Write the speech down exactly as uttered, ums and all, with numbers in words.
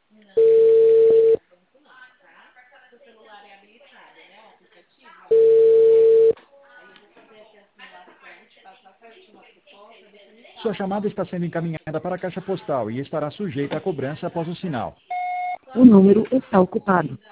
Não, não precisa pagar banco não, tá? Se o celular é habilitado, né, o aplicativo, ó, você consegue. Aí eu vou fazer aqui a simulação, te passar certinho a proposta, você me Sua fala. chamada está sendo encaminhada para a caixa postal e estará sujeita a cobrança após o sinal. O número está ocupado.